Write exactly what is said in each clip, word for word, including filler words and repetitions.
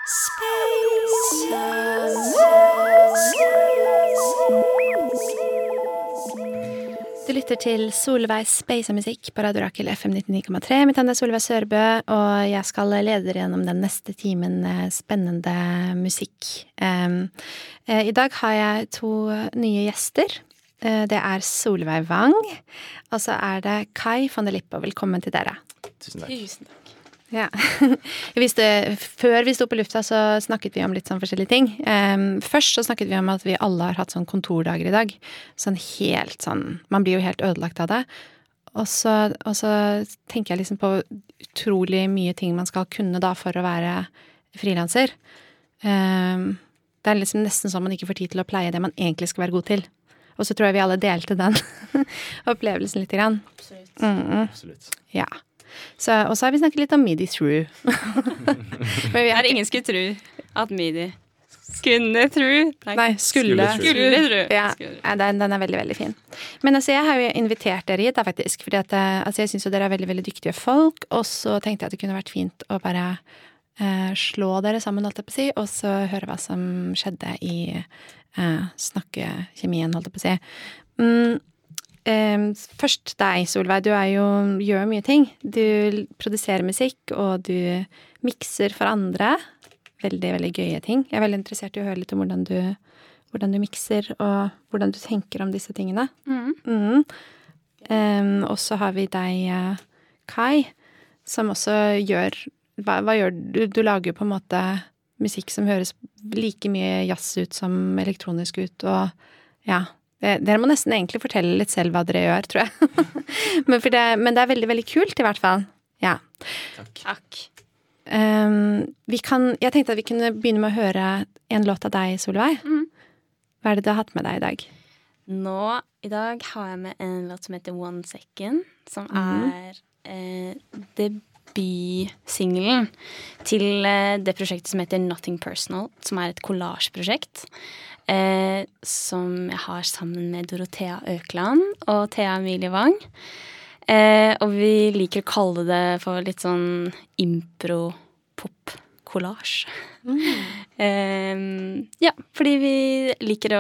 Du lytter til Solveig Space Musikk på Radio Rakel F M nittioni komma tre. Mitt navn er Solveig Sørbø, og jeg skal lede dere gjennom den neste timen spennende musikk. Um, I dag har jeg to nye gjester. Uh, det er Solveig Wang, og så er det Kai von der Lippe. Velkommen til dere. Tusen takk. Tusen takk. Ja. Jeg visste, før vi stod på lufta så snakket vi om litt sånn forskjellige ting. Um, først så snakket vi om at vi alle har hatt sånn kontordager i dag. Sånn helt sånn, man blir jo helt ødelagt av det. Og så, og så tenker jeg liksom på utrolig mye ting man skal kunne da for å være frilanser. Um, det er liksom nesten sånn man ikke får tid til å pleie det man egentlig skal være god til. Og så tror jeg vi alle delte den opplevelsen litt grann. Absolutt. Mm-mm. Absolutt. Ja. Så, og så har vi snakket litt om midi through. Men vi er ingen skulle tro at midi kunne tro. Nei, Nei skulle. Skulle tro. Ja, ja den, den er veldig, veldig fin. Men altså, jeg har jo invitert dere hit da, faktisk, fordi at, altså, jeg synes jo dere er veldig, veldig dyktige folk, og så tenkte jeg at det kunne vært fint å bare eh, slå dere sammen, holdt jeg på å si, og så høre hva som skjedde i eh, snakkekjemien, holdt jeg på å si. Mm. Um, først deg, Solveig, du er jo, gjør mye ting. Du produserer musikk, og du mikser for andre. Veldig, veldig gøye ting. Jeg er veldig interessert i å høre litt om hvordan du, hvordan du mikser, og hvordan du tenker om disse tingene. Mm. Mm. Um, og så har vi deg, Kai, som også gjør, hva, hva gjør du? Du lager jo på en måte musikk som høres like mye jazz ut som elektronisk ut, og ja, dere må nesten egentlig fortelle litt selv hva dere gjør, tror jeg. men, for det, men det er veldig, veldig kult i hvert fall. Ja. Takk. Takk. Um, vi kan, jeg tenkte at vi kunne begynne med å høre en låt av deg, Solveig. Mm. Hva er det du har hatt med deg i dag? Nå, i dag har jeg med en låt som heter One Second, som mm. er eh, debutsingelen til eh, det prosjektet som heter Nothing Personal, som er et collage-prosjekt. Eh, som jeg har sammen med Dorothea Økland og Thea Emilie Wang. Eh, og vi liker å kalle det for litt sånn impro-pop-collage. Mm. eh, ja, fordi vi liker å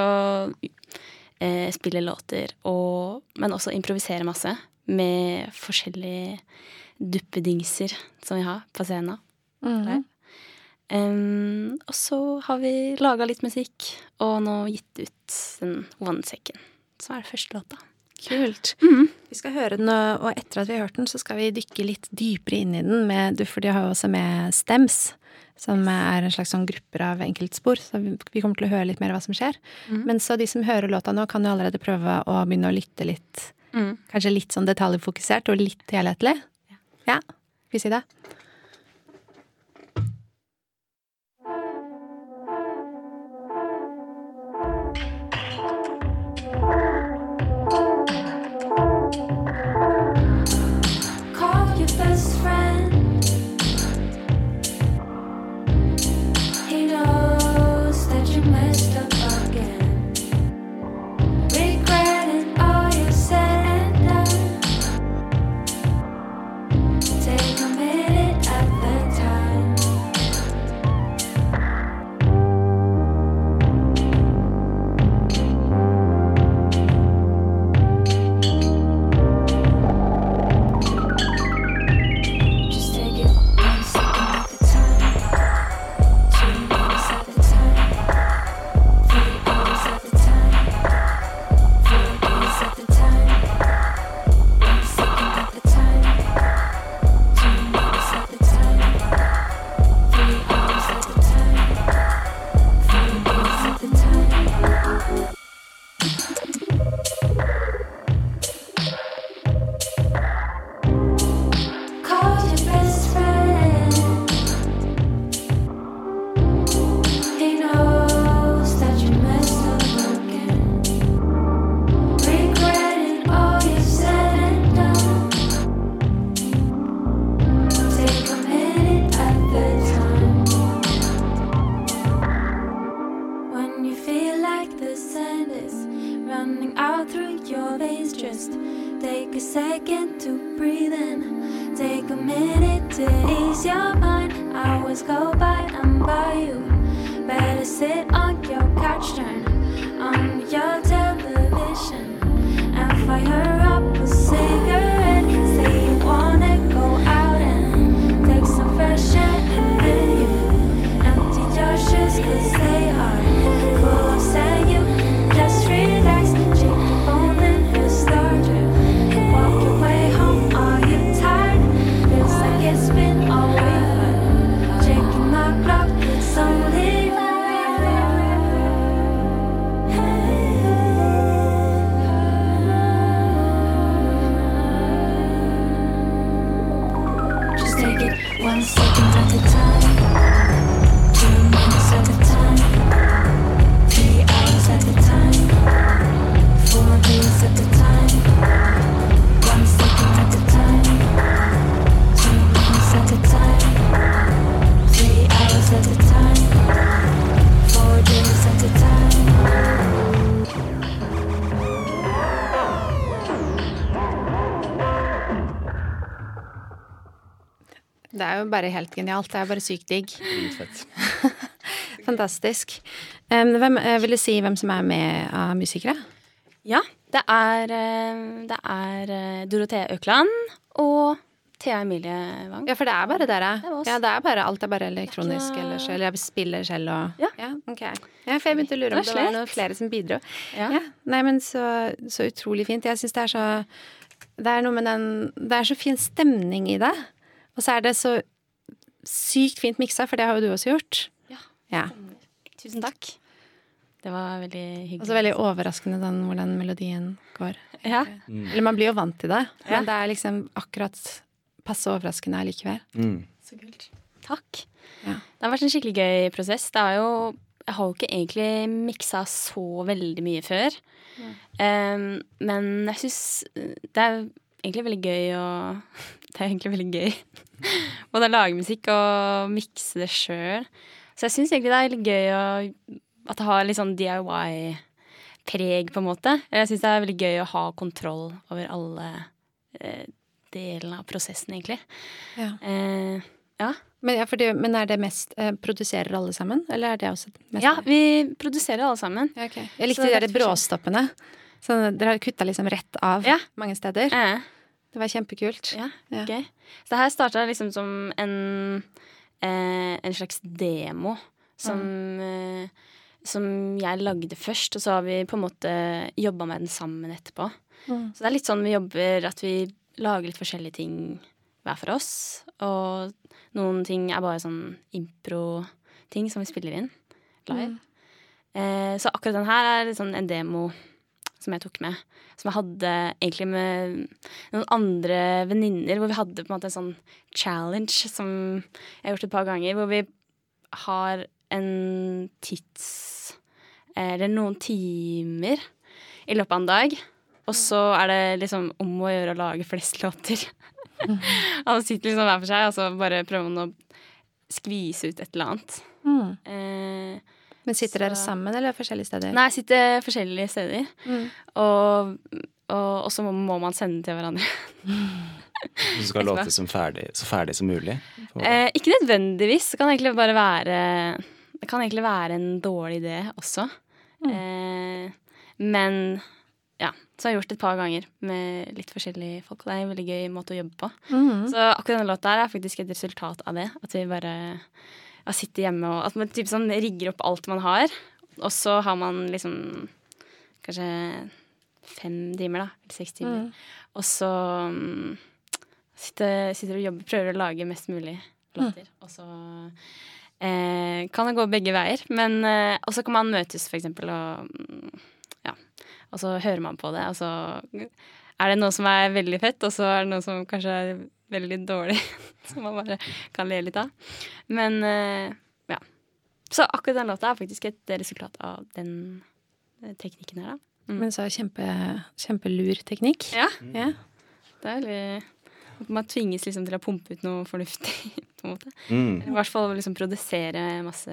eh, spille låter, og, men også improvisere masse med forskjellige duppedingser som vi har på scenen. Mm. Um, og så har vi laget litt musikk, og nå gitt ut den One Second. Så er det første låta. Kult. Mm. Vi skal høre den, og etter at vi har hørt den, så skal vi dykke litt dypere inn i den. Med, for de har jo også med stems, som er en slags sånn grupper av enkeltspor, så vi kommer til å høre litt mer hva som skjer. Mm. Men så de som hører låta nå, kan jo allerede prøve å begynne å lytte litt, mm. kanskje litt sånn detaljfokusert, og litt helhetlig. Ja, ja. Skal vi si det? second to breathe in. Take a minute to ease your mind. Hours go by, I'm by sit on your couch, turn on your television, and fire up a cigarette. Say you wanna go out and take some fresh air, and then you empty your shoes 'cause they are full of sand. You just relax, shake your phone and hit start. Walk your way home, are you tired? Feels like it's been all week. Checking my clock, it's only just take it one second at a time, two minutes at a time, three hours at a time, four days at a time, one second at a time, two minutes at a time, three hours at a time, four days at a time. Det er jo bare helt genialt. Det er bare sykt digg. Dritfett. Fantastisk. Um, hvem, eh, vil du si hvem som er med av musikere? Ja, det er, eh, det er eh, Dorothea Økland og Thea Emilie Wang. Ja, for det er bare dere. Det er oss. Ja, det er bare, alt er bare elektronisk, Det er ikke noe- eller, så- eller jeg spiller selv og Ja. ok. Ja, for jeg begynte å lure om Det det var var slett. noen flere som bidro. Ja. Ja. Nei, men så, så utrolig fint. Jeg synes det er så, det er noe med den, det er så fin stemning i det. Og så er det så sykt fint miksa, for det har jo du også gjort. Ja. Ja. Tusen takk. Det var veldig Og hyggelig. så veldig overraskende den, hvordan melodien går. Ja. Eller man blir jo vant til det, Ja. men det er liksom akkurat passe overraskende allikevel. Mm. Så kult. Takk. Ja. Det har vært en skikkelig gøy prosess. Det er jo, jeg har jo ikke egentlig miksa så veldig mye før. Um, men jeg syns det er egentlig veldig gøy å Det er egentlig veldig gøy både å lage musikk og mikse det sjøl. Så jeg syns egentlig det er litt gøy å, at det har litt sånn D I Y-preg, på en måte. Jeg syns det er veldig gøy å ha kontroll over alle eh, delene av prosessen, egentlig. Ja. Eh, ja. Men, ja, for det, men er det mest eh, produserer alle sammen, eller er det også mest? ja, vi produserer alle sammen. Ja, ok. Jeg likte Så de det der er forskjell. bråstoppene. Så dere har kutta liksom rett av Ja. mange steder. Eh, Det var kjempekult. ja, Ja. gøy. Så det her starta liksom som en, eh, en slags demo som, eh, som jeg lagde først, og så har vi på en måte jobba med den sammen etterpå. Mm. Så det er litt sånn vi jobber, at vi lager litt forskjellige ting hver for oss. Og noen ting er bare sånn impro-ting som vi spiller inn live. Eh, så akkurat den her er litt sånn en demo som jeg tok med. Som jeg hadde egentlig med noen andre venninner, hvor vi hadde på en måte en sånn challenge som jeg har gjort et par ganger, hvor vi har en tids... Eller noen timer i løpet av en dag. Og så er det liksom om å gjøre å lage flest låter. Og så sitter liksom hver for seg, og så bare prøver man å skvise ut et eller annet. Mm. Eh, Men sitter dere Så- sammen, eller forskjellige steder? nei, jeg sitter forskjellige steder. Mm. Og, og, og så må, må man sende til hverandre. Du skal låte som ferdig, så ferdig som mulig. Eh, ikke nødvendigvis. Det kan egentlig bare være Det kan egentlig være en dårlig idé også. Eh, men ja. Så har jeg gjort det et par ganger med litt forskjellige folk. Og det er en veldig gøy måte å jobbe på. Mhm. Så akkurat denne låta her er faktisk et resultat av det. At vi bare ja, sitter hjemme og at man typ sånn rigger opp alt man har. Og så har man liksom kanskje fem timer, da. Eller seks timer. Mm. Og så um, sitter, sitter og jobber, prøver å lage mest mulig låter. Og så eh, kan det gå begge veier. Men eh, også kan man møtes, for eksempel, og mm, ja. Og så hører man på det, og så er det noe som er veldig fett, og så er det noe som kanskje er veldig dårlig, som man bare kan le litt av. Men eh, ja. Så akkurat den låta er faktisk et resultat av den eh, teknikken her, da. Mm. Men så kjempe, kjempelur teknikk. Ja. Ja. Det er veldig Man tvinges liksom til å pumpe ut noe fornuftig, på en måte. Mm. I hvert fall liksom produsere masse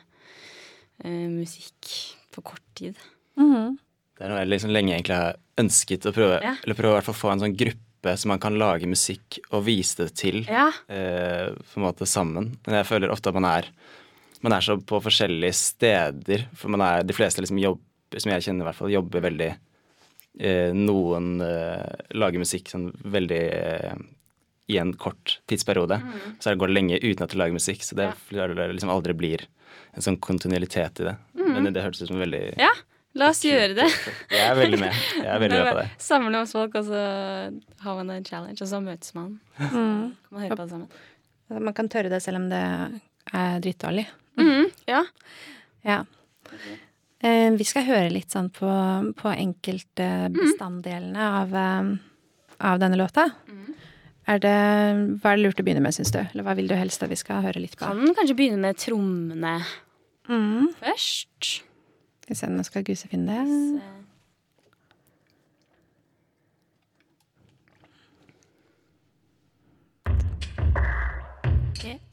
eh, musikk på kort tid. Mhm. Det er noe jeg liksom lenge egentlig har ønsket å prøve, Ja. eller prøve å i hvert fall få en sånn gruppe som man kan lage musikk og vise det til Ja. eh, på en måte sammen. Men jeg føler ofte at man er man er så på forskjellige steder. For man er, de fleste liksom jobber, som jeg kjenner i hvert fall, jobber veldig eh, Noen eh, lager musikk sånn veldig eh, i en kort tidsperiode. Mm. Så går det lenge uten at du lager musikk, så det, ja. det liksom aldri blir en sånn kontinuitet i det. Mm. Men det, det hørtes ut som veldig... Ja, la oss gjøre det. Jeg er veldig med. Jeg er veldig med på det. Samle oss folk, og så har man en challenge, og så møtes man. Mm. Kan man høre på det sammen. Man kan tørre det selv om det er drittdårlig. Mm, ja. Ja. Eh, vi skal høre litt sånn på, på enkelte bestanddelene av, av denne låta. Mm. Er det, hva er det lurt å begynne med, synes du? Eller hva vil du helst at vi skal høre litt på? Kan kanskje begynne med trommene mm. først. Skal vi se, nå skal Guse finne det. Okay.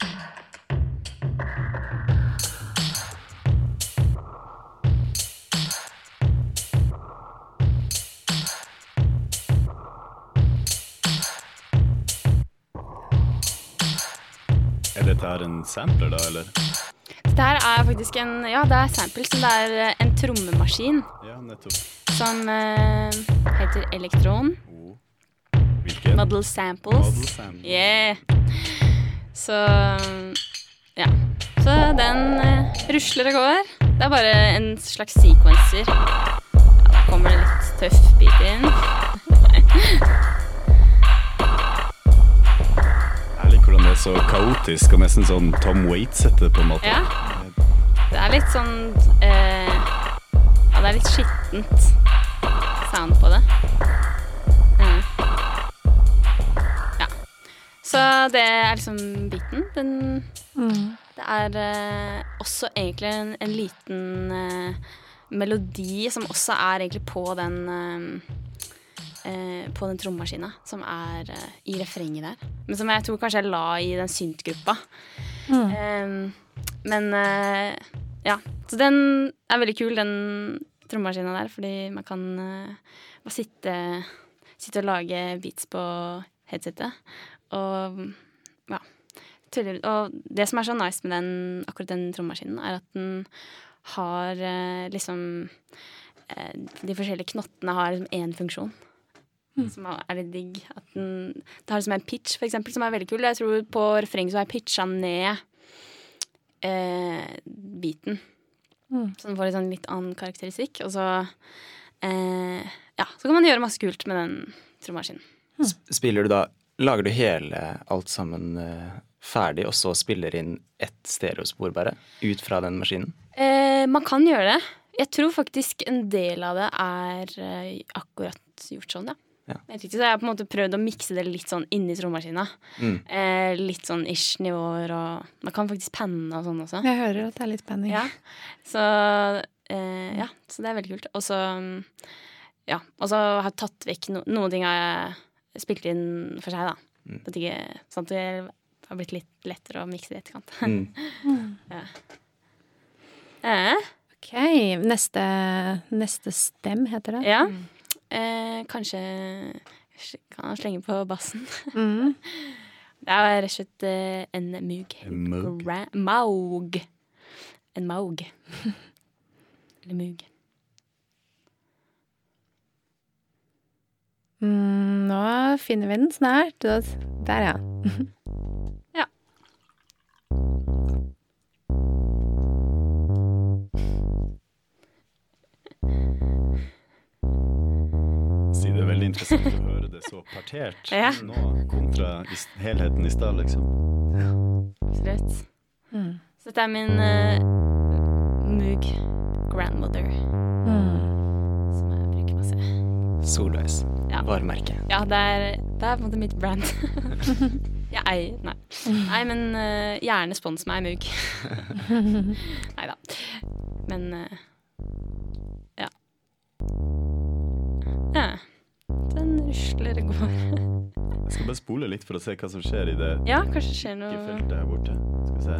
Er dette her en sampler da, eller? Dette her er faktisk en, ja, det er samples, så det er en trommemaskin. Ja, nettopp. Som eh, heter Elektron. Oh. Hvilken? Model Samples. Model Samples. Yeah. Så, ja. Så den eh, rusler og går. Det er bare en slags sequencer. Ja, da kommer det litt tøff bit inn. Jeg liker hvordan det er så kaotisk og nesten sånn Tom Waits-sette på en måte. Ja. Det er litt sånn eh, ja, det er litt skittent sound på det. Ja. Ja. Så det er liksom biten. Den, mm. Det er eh, også egentlig en, en liten eh, melodi som også er egentlig på den eh, eh, på den trommemaskina som er eh, i refrenget der. Men som jeg tror kanskje jeg la i den syntgruppa. Mm. Eh, men eh, ja, så den er veldig kul, den trommemaskina der, fordi man kan uh, bare sitte, sitte og lage beats på headsetet. Og ja, tuller. Og det som er så nice med den, akkurat den trommemaskinen, er at den har uh, liksom uh, de forskjellige knottene har liksom en funksjon. Mm. Som er litt digg. At den, det har liksom en pitch, for eksempel, som er veldig kul. Jeg tror på refreng så har jeg pitcha ned Eh, biten. Mm. Så den får litt, sånn litt annen karakteristikk. Og så eh, ja, så kan man gjøre masse kult med den trommemaskinen. Mm. Spiller du da, lager du hele alt sammen eh, ferdig, og så spiller inn ett stereospor bare, ut fra den maskinen? Eh, man kan gjøre det. Jeg tror faktisk en del av det er eh, akkurat gjort sånn, ja. Ja. Jeg så jeg har på en måte prøvd å mikse det litt sånn inni trommemaskina. Mm. Eh, litt sånn ish-nivåer, og man kan faktisk penne og sånn også. Jeg hører at det er litt penning. Ja, så, eh, ja, så det er veldig kult. Og så ja, og så har jeg tatt vekk no, noen ting har jeg spilt inn for seg, da. Mm. At ikke, sånn at det har blitt litt lettere å mikse det i etterkant. Mm. Ja. Eh. Ok, neste, neste stem heter det. Ja. Eh, kanskje kan han slenge på bassen. Mm. Det er rett og slett eh, en mug. En mug. Gra- maug. En maug. Eller mug. Mm, nå finner vi den snart. Der, ja. Ja. Det er veldig interessant å høre det så partert ja. nå, kontra i helheten i stad, liksom. Absolutt. Mm. Så dette er min uh, Moog grandmother, mm. som jeg bruker masse. Solveis, ja. Varemerke. Ja, det er, det er på en måte mitt brand. Jeg eier, nei. Nei, men uh, gjerne spons meg, Moog. Neida. Men, uh, ja. Ja. Den rusler og går. Jeg skal bare spole litt for å se hva som skjer i det. Ja, kanskje det skjer noe feltet her borte. Skal vi se.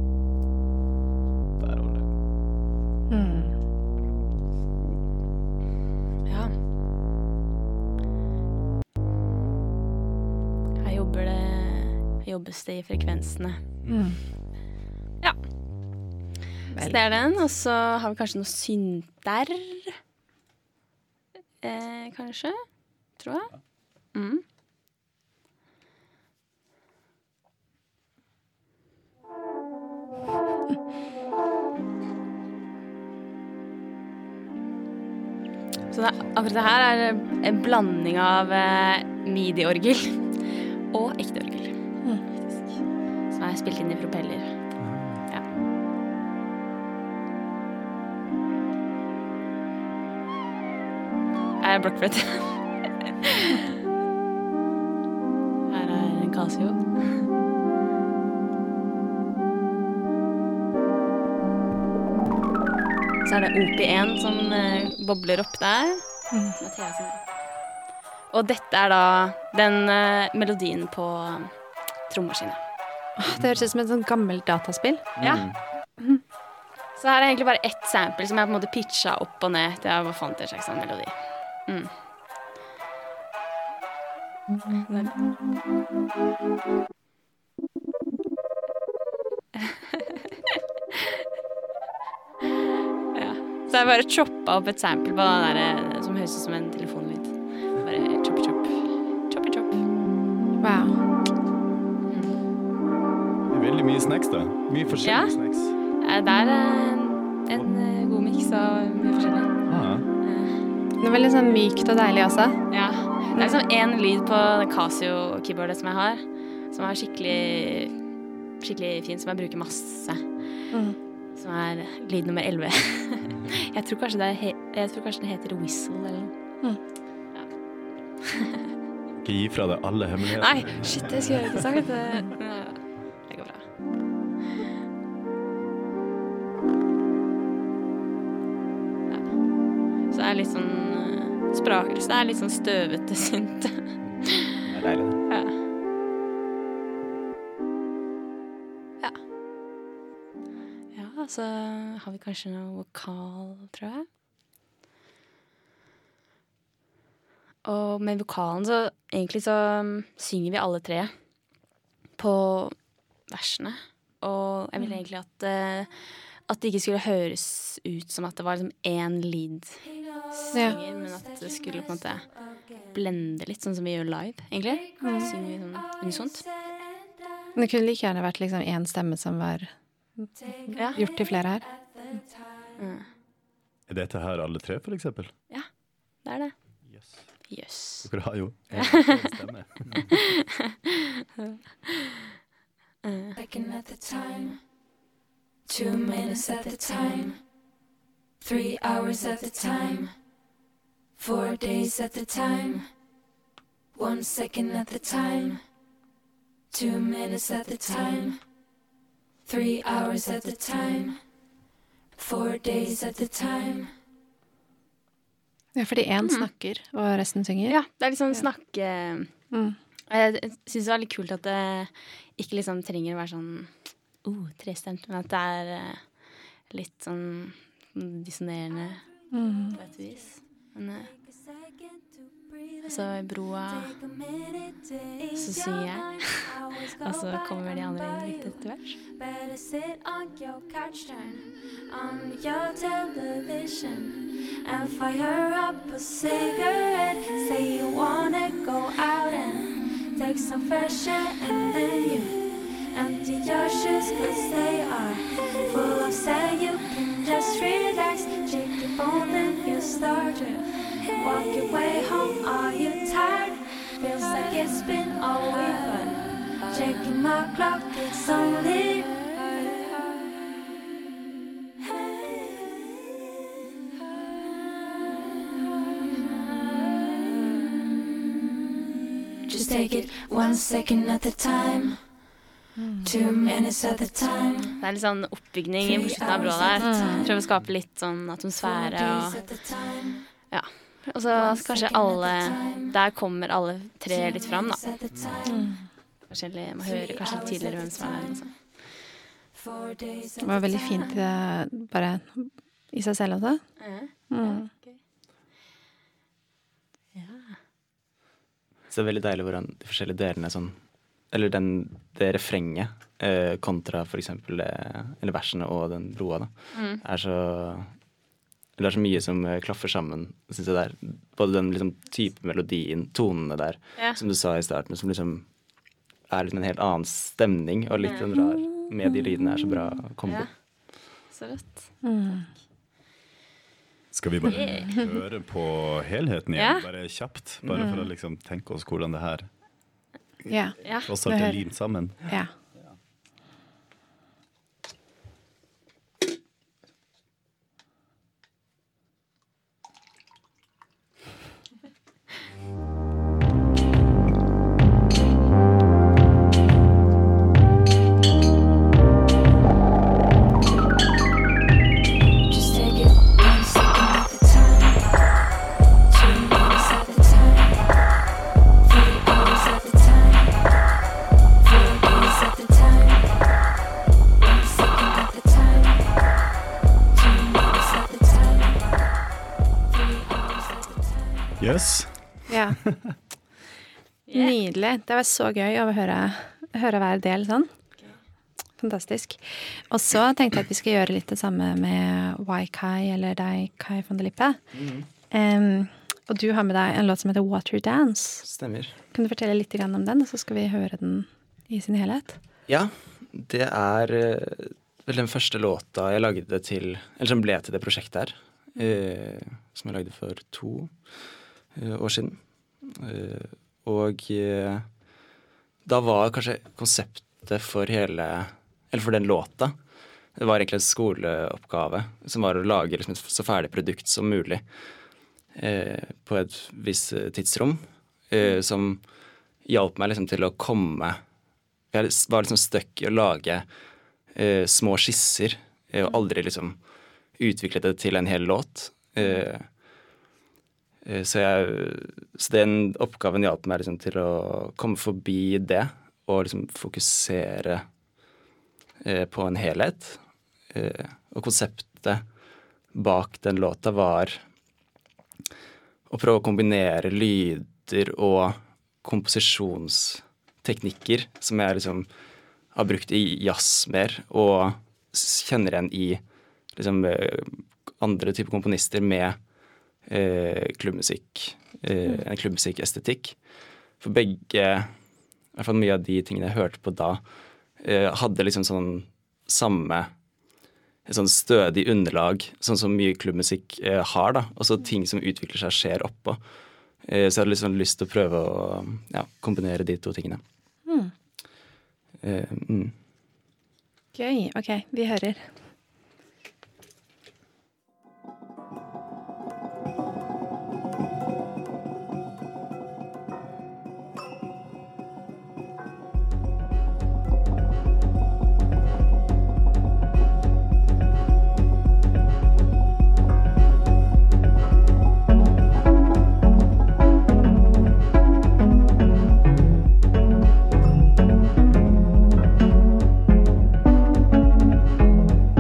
Der holder det. Mm. Ja. Her jobber det Her jobbes det i frekvensene. Mm. Ja. det er den. Og så har vi kanskje noe synter. Eh, kanskje. Tror jeg. Mm. Så det, akkurat det her er en blanding av eh, midi-orgel og ekte orgel. Mm. Som er spilt inn i propeller. Ja. Er jeg blokkfløyte? Her er en Casio. Så er det O P én som eh, bobler opp der. Mm. Og dette er da den eh, melodien på trommemaskinen. Det høres ut som et sånn gammelt dataspill. Ja. Mm. Så her er egentlig bare ett sample som jeg på en måte pitcha opp og ned til jeg fant en slags sånn melodi. Mm. Så jeg bare choppa opp et sample på den der, som høres ut som en telefonlyd. Bare choppi chop. Choppi chop. Wow. Det er veldig mye snacks da. Mye forskjellige Ja. snacks. Det er en, en god miks av mye forskjellig. Ah. Det er veldig sånn mykt og deilig også. Ja. Det er liksom en lyd på Casio-keyboardet som jeg har, som er skikkelig, skikkelig fin, som jeg bruker masse. Mm. Som er lyd nummer elleve. Jeg tror kanskje det, er he jeg tror kanskje det heter Whistle eller noe. Mm. Ja. Ikke gi fra deg alle hemmeligheter. Nei, shit, det skulle jeg ikke sagt. Ja, det går bra. Ja. Så det er litt sånn uh, sprakelse. Det er litt sånn støvete synt. Det er deilig. Ja. Ja. Ja, så har vi kanskje noe vokal, tror jeg. Og med vokalen så egentlig så synger vi alle tre på versene. Og jeg ville egentlig at, uh, at det ikke skulle høres ut som at det var liksom én lead synger, ja. Men at det skulle på en måte blende litt, sånn som vi gjør live, egentlig. Mm. Synger vi sånn unisont. Men det kunne like gjerne vært liksom en stemme som var ja. gjort til flere her. Mm. Er dette her alle tre, for eksempel? Ja, det er det. Yes. Yes. Dere har jo en stemme. Second at the time, two minutes at the time, three hours at the time, four days at the time, one second at the time, two minutes at the time, three hours at the time, four days at the time. Ja, fordi én mm. snakker, og resten synger. Ja, det er liksom snakke... Mm. Jeg synes det var litt kult at det ikke liksom trenger å være sånn oh, trestemt, men at det er uh, litt sånn dissonerende mm. på et vis. Men uh, så i broa så synger jeg, og så kommer de andre inn litt etter hvert. Better sit on your couch, turn on your television and fire up a cigarette. Say you wanna go out and take some fresh air, and then you empty your shoes, cause they are full of sand. You can just relax, check your phone, then you start to walk your way home. Are you tired? Feels like it's been a week, but checking my clock, it's only just take it one second at a time, two minutes at a time. Det er litt sånn oppbygning på slutten av broa der. Mm. Prøve å skape litt sånn atmosfære og ja. Og så kanskje alle, der kommer alle tre litt fram da. Mm. Forskjellig, man hører kanskje litt tidligere hvem som er der. Også. Det var veldig fint bare i seg selv også. Mm. Ja. Så det er veldig deilig hvordan de forskjellige delene sånn eller den, det refrenget eh, kontra for eksempel det, eller versene og den broa da, Mm. er så det er så mye som eh, klaffer sammen, synes jeg der. Både den liksom, type melodien, tonene der, Ja. som du sa i starten, som liksom er liksom en helt annen stemning, og litt en rar med de lydene er så bra kombo. Ja. Så rett. Mm. Skal vi bare høre på helheten igjen, Ja. bare kjapt, bare for å liksom tenke oss hvordan det her Ja, Ja. tross alt Vi er hører. limt sammen. ja. Just take it one second at a time. Two minutes at a time. Three hours at a time. Four days at a time. One second at a time. Two minutes at a time. Three hours at a time. Yes. Ja. Nydelig. Det var så gøy å høre, høre hver del sånn. Fantastisk. Og så tenkte jeg at vi skal gjøre litt det samme med Y-Kai, eller deg, Kai von der Lippe. Em, og du har med deg en låt som heter Water Dance. Stemmer. Kan du fortelle litt grann om den, og så skal vi høre den i sin helhet? Ja, det er eh, vel den første låta jeg lagde til, eller som ble til det prosjektet her, eh, som jeg lagde for to eh, år siden. Eh, og eh, da var kanskje konseptet for hele, eller for den låta, det var egentlig en skoleoppgave som var å lage liksom et så ferdig produkt som mulig eh, på et visst tidsrom, eh, som hjalp meg liksom til å komme. Jeg var liksom stuck i å lage eh, små skisser, eh, og aldri liksom utviklet det til en hel låt. Eh, eh, så, jeg, så den oppgaven hjalp meg liksom til å komme forbi det, og liksom fokusere eh, på en helhet. Eh, og konseptet bak den låta var å prøve å kombinere lyder og komposisjonsteknikker som jeg liksom har brukt i jazz mer, og s- kjenner igjen i liksom eh, andre typer komponister med eh, klubbmusikk, eh, en klubbmusikkestetikk. For begge, i hvert fall mye av de tingene jeg hørte på da, eh, hadde liksom sånn samme et sånn stødig underlag, sånn som mye klubbmusikk eh, har da, og så ting som utvikler seg skjer oppå. Eh, så jeg hadde liksom lyst til å prøve å ja, kombinere de to tingene. Mm. Eh, mm. Gøy. Ok, vi hører. Thank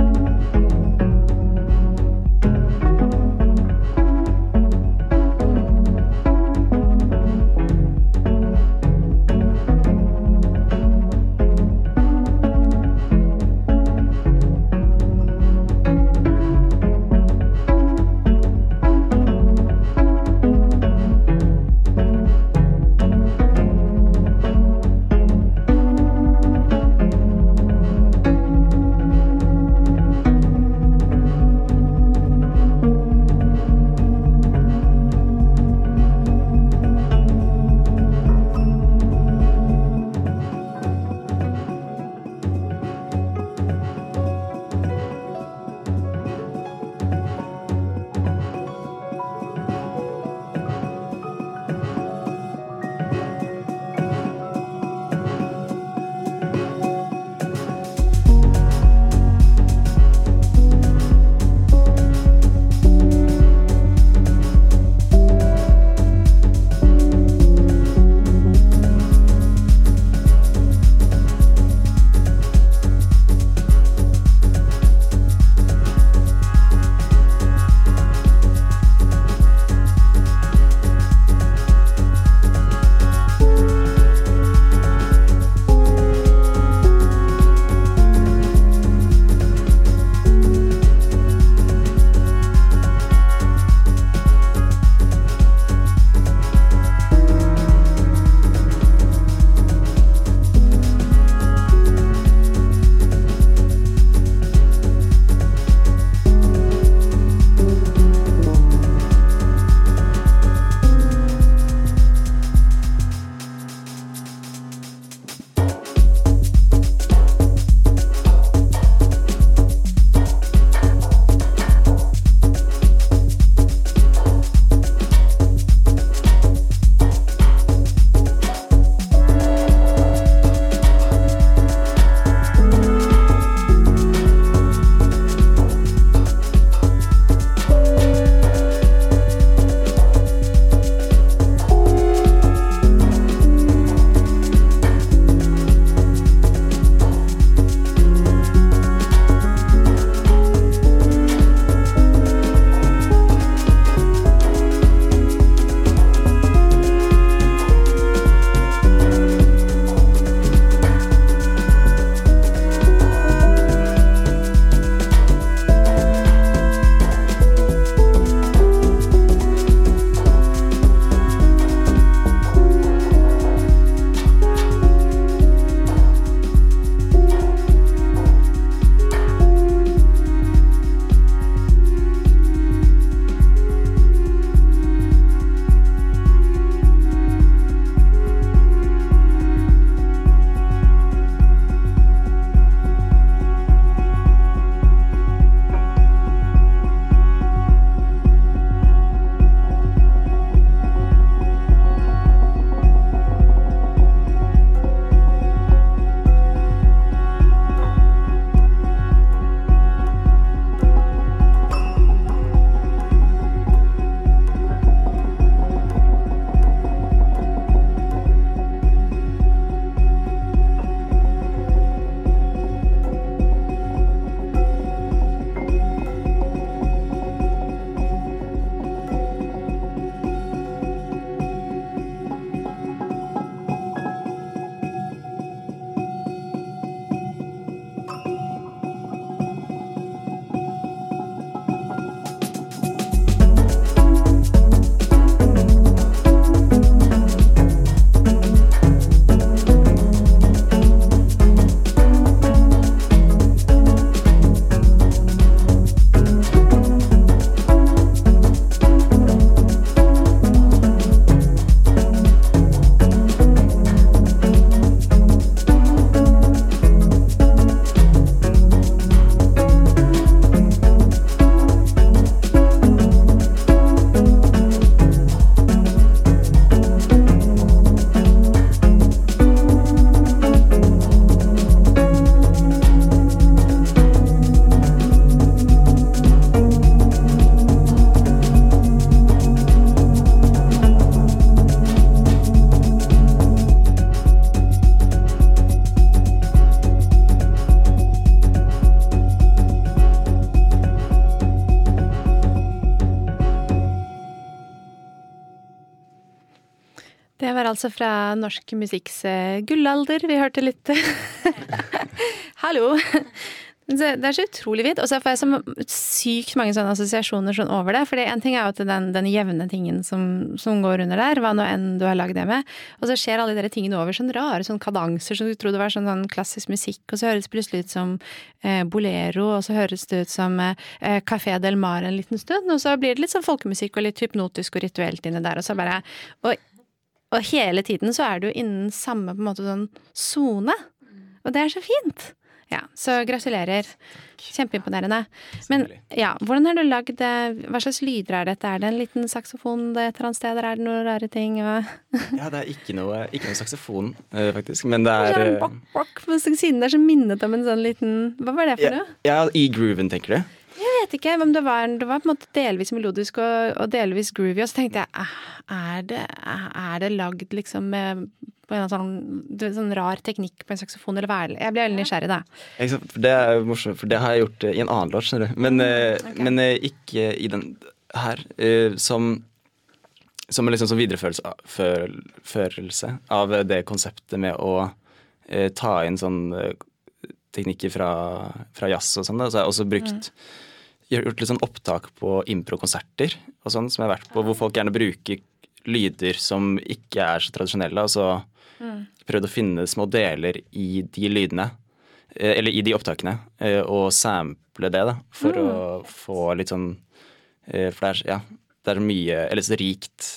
Det var altså fra norsk musikks eh, gullalder. Vi hørte litt Hallo! Det det er så utrolig vidt. Og så får jeg så sykt mange sånne assosiasjoner sånn over det. For en ting er jo at den, den jevne tingen som, som går under der, hva nå enn du har lagd det med. Og så skjer alle de tingene over sånn rare sånn kadanser, som du trodde var sånn, sånn klassisk musikk. Og så høres det plutselig ut som eh, bolero, og så høres det ut som eh, Café Del Mar en liten stund. Og så blir det litt sånn folkemusikk og litt hypnotisk og rituelt inni der. Og så bare... Og, og hele tiden så er du innen samme på en måte sånn zone. Og det er så fint. Ja, så gratulerer. Kjempeimponerende. Men ja, hvordan har du lagd det? Hva slags lyder er dette? Er det en liten saksofon det et eller annet sted? Er det noen rare ting? Og... ja, det er ikke noe, ikke noe saksofon, faktisk. Men det er... Det er en bok, bok, på siden det er så minnet om en sånn liten... Hva var det for noe? Ja, ja, i grooven, tenker du? Jeg vet ikke, men det var, det var på en måte delvis melodisk og, og delvis groovy, og så tenkte jeg, er det, er det lagd liksom med på en sånn, sånn rar teknikk på en saksofon, eller hva er det? Jeg ble veldig nysgjerrig da. For det er morsomt, for det har jeg gjort i en annen låt, skjønner du. Men, okay. men ikke i den her, som, som en liksom sånn videreførelse av det konseptet med å ta inn sånn teknikker fra, fra jazz og sånn. Da. Så har jeg også brukt, jeg har gjort litt sånn opptak på impro-konserter og sånn, som jeg har vært på, hvor folk gjerne bruker lyder som ikke er så tradisjonelle, og så mm. prøvd å finne små deler i de lydene, eller i de opptakene, og sample det da, for mm. å få litt sånn, for det er, ja, det er mye, eller så rikt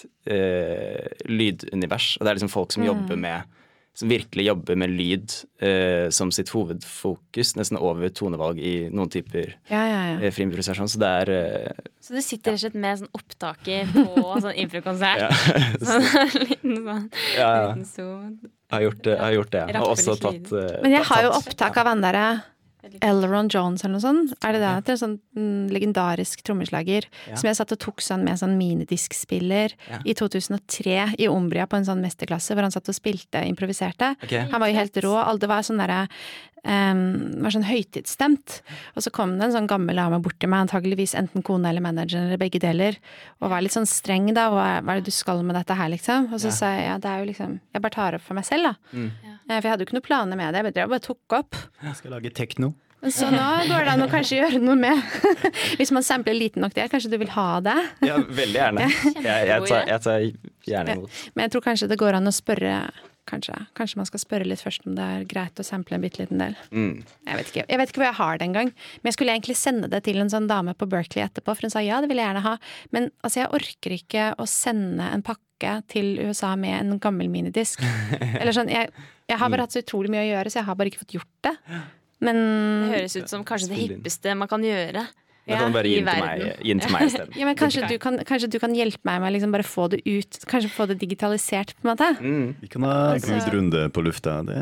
eh, lydunivers, og det er liksom folk som mm. jobber med som virkelig jobber med lyd eh, som sitt hovedfokus, nesten over tonevalg i noen typer ja, ja, ja. eh, fri improvisasjon. Så det er eh, Så du sitter rett og slett med sånn opptaker på sånn improkonsert? Ja. Sånn liten sånn ja, ja. liten zoom. Jeg har gjort det, jeg har gjort det. Jeg har også tatt eh, Men jeg har jo tatt, opptak av han der Elron Jones eller noe sånt. Er det det? Det er en sånn mm, legendarisk trommeslager ja. som jeg satt og tok sånn med en sånn minidiskspiller ja. i to tusen og tre i Umbria på en sånn mesterklasse hvor han satt og spilte, improviserte. Okay. Han var jo helt rå. Alt det var sånn derre um, var sånn høytidsstemt. Og så kom det en sånn gammel dame bort til meg, antageligvis enten kone eller manager eller begge deler, og var litt sånn streng da. Hva er det du skal med dette her, liksom? Og så ja. sa jeg, ja, det er jo liksom jeg bare tar opp for meg selv, da. Mm. Ja. For jeg hadde jo ikke noe planer med det. Jeg bare, jeg bare tok opp. Jeg skal lage tekno. Så nå går det an å kanskje gjøre noe med hvis man sampler liten nok del. Kanskje du vil ha det? Ja, veldig gjerne. Jeg, jeg, tar, jeg tar gjerne imot. Men jeg tror kanskje det går an å spørre kanskje, kanskje man skal spørre litt først om det er greit å sample en bitte liten del. Mm. Jeg vet ikke, jeg vet ikke hvor jeg har det engang. Men jeg skulle egentlig sende det til en sånn dame på Berkeley etterpå, for hun sa ja, det vil jeg gjerne ha. Men altså, jeg orker ikke å sende en pakke til U S A med en gammel minidisk. Eller sånn, jeg, jeg har bare hatt så utrolig mye å gjøre, så jeg har bare ikke fått gjort det. Men det høres ut som kanskje det hippeste man kan gjøre. Ja, kan bare gi den til meg, gi den til meg i stedet. Ja, men kanskje du, kan, kanskje du kan hjelpe meg med liksom bare få det ut, kanskje få det digitalisert på en måte. Mm. Vi kan ha en altså... budrunde på lufta. Det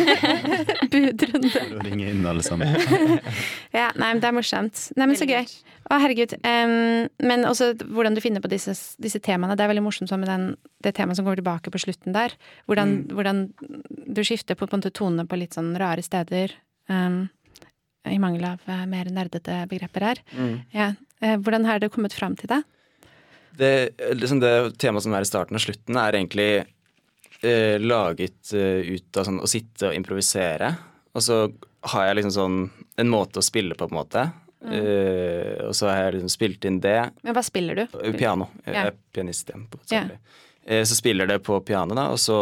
er... budrunde. For å ringe inn alle sammen. Ja, nei, men det er morsomt. Nei, men så gøy. Å, herregud. Um, men også hvordan du finner på disse, disse temaene. Det er veldig morsomt med den, det temaet som går tilbake på slutten der. Hvordan, mm. hvordan du skifter på, på en måte tonene på litt sånn rare steder. Um, i mangel av uh, mer nerdete begreper her. Mm. Ja. Uh, hvordan har det kommet fram til det? Det, liksom det temaet som er i starten og slutten er egentlig uh, laget uh, ut av sånn, å sitte og improvisere. Og så har jeg liksom sånn en måte å spille på, på en måte. Mm. Uh, og så har jeg liksom spilt inn det. Men hva spiller du? Piano. Ja. Jeg er pianist igjen. På, ja. uh, så spiller det på piano da, og så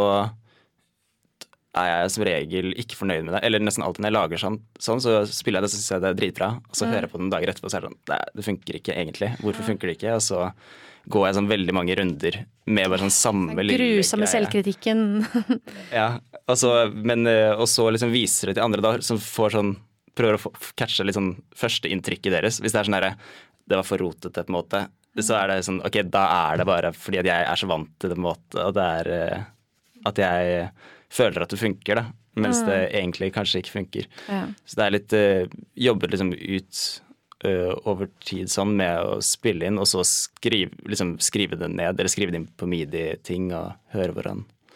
er jeg som regel ikke fornøyd med det. Eller nesten alltid når jeg lager sånn, sånn så spiller jeg det, så synes jeg det er dritbra. Og så mm. hører jeg på den dager etterpå, så er det sånn, det, det funker ikke egentlig. Hvorfor funker det ikke? Og så går jeg sånn veldig mange runder med bare sånn samme lille greie. Grusomme selvkritikken. Ja, og så, men, og så liksom viser det til andre da, som får sånn, prøver å få, catche litt sånn førsteinntrykket deres. Hvis det er sånn her, det var for rotete på en måte, så er det sånn, ok, da er det bare fordi at jeg er så vant til det på en måte, og det er at jeg føler at det funker da, mens mm. det egentlig kanskje ikke funker. Ja. Så det er litt uh, jobbet liksom ut uh, over tid sånn med å spille inn, og så skrive, liksom, skrive det ned, eller skrive det inn på midi-ting, og høre hvordan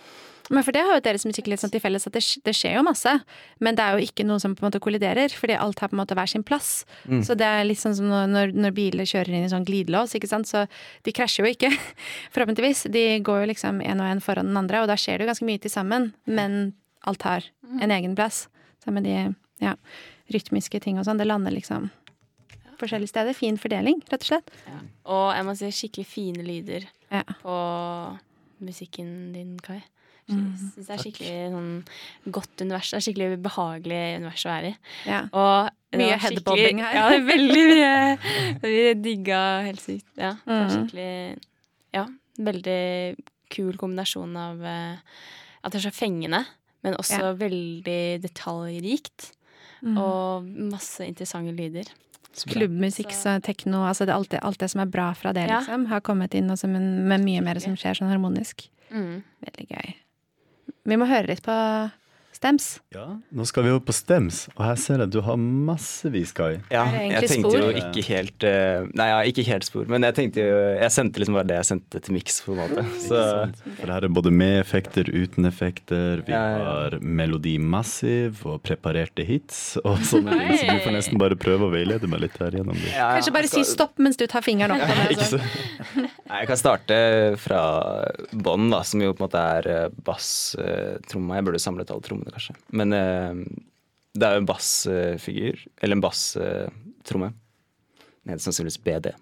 Men for det har jo deres musikk litt sånn til felles at det, det skjer jo masse, men det er jo ikke noe som på en måte kolliderer, fordi alt har på en måte hver sin plass. Mm. Så det er litt sånn som når, når biler kjører inn i sånn glidelås, ikke sant, så de krasjer jo ikke, forhåpentligvis. De går jo liksom en og en foran den andre, og da skjer det jo ganske mye til sammen, men alt har en egen plass. Så med de, ja, rytmiske ting og sånn, det lander liksom forskjellige steder. Fin fordeling, rett og slett. Ja. Og jeg må si skikkelig fine lyder ja. på musikken din, Kai. Jeg synes det er skikkelig sånn, godt univers. Det er skikkelig behagelig univers å være i. Ja. Og mye headbobbing her. Ja, det er veldig mye. Vi digga helt sykt. Ja, det er skikkelig, ja, veldig kul kombinasjon av uh, at det er så fengende, men også ja. veldig detaljrikt. Mm. Og masse interessante lyder. Klubbmusikk, så tekno, altså det, alt, det, alt det som er bra fra det, ja. liksom, har kommet inn også, men med mye mer som skjer sånn harmonisk. Mm. Veldig gøy. Vi må høre litt på stems. Ja, nå skal vi opp på stems, og her ser jeg at du har massevis, Kai. Ja, jeg tenkte spor? jo ikke helt uh, Nei, ja, ikke helt spor, men jeg tenkte jo Jeg sendte liksom bare det jeg sendte til mix på en måte. Så. For her er både med effekter, uten effekter. Vi ja, ja. har melodi massiv og preparerte hits og sånne ting, så du får nesten bare prøve å veilede meg litt her gjennom det. Ja, Kanskje bare si stopp mens du tar fingeren opp på det. Altså. Nei, jeg kan starte fra bånd, da, som jo på en måte er bass-tromma. Jeg burde samlet alle trommene, kanskje. Men uh, det er jo en bassfigur, uh, eller en bass-tromme. Uh, den heter sannsynligvis B D.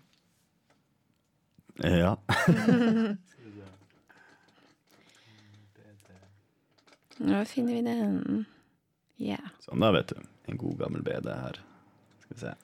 Ja. Nå finner vi den. Ja. Yeah. Sånn da, vet du. En god gammel B D her. Skal vi se.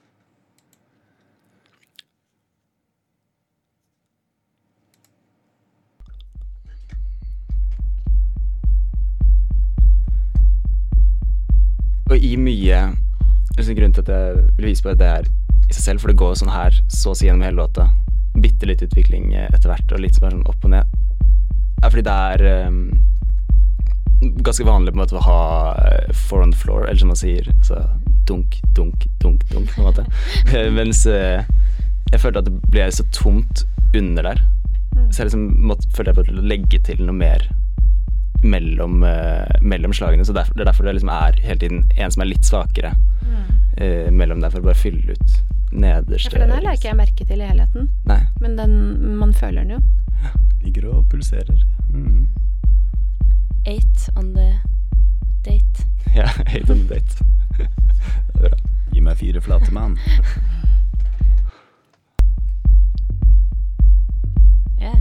Og i mye altså grunnen til at jeg vil vise på at det er i seg selv, for det går sånn her så å si gjennom hele låta. Bitte litt utvikling etter hvert, og litt sånn opp og ned. Ja, fordi det er um, ganske vanlig på en måte å ha four on the floor, eller som man sier, altså dunk, dunk, dunk, dunk, på en måte. Mens uh, jeg følte at det ble så tomt under der. Så jeg liksom måtte, følte jeg på å legge til noe mer mellom, uh, mellom slagene, så derfor, det er derfor det liksom er hele tiden en som er litt svakere mm. uh, mellom der, for å bare fylle ut nederste. Ja, for den her lager jeg merke til i helheten. Nei. Men den, man føler den jo. Ja, ligger og pulserer. Mm. Eight on the date. Ja, eight on the date. Det er bra. Gi meg fire flate mann. Ja.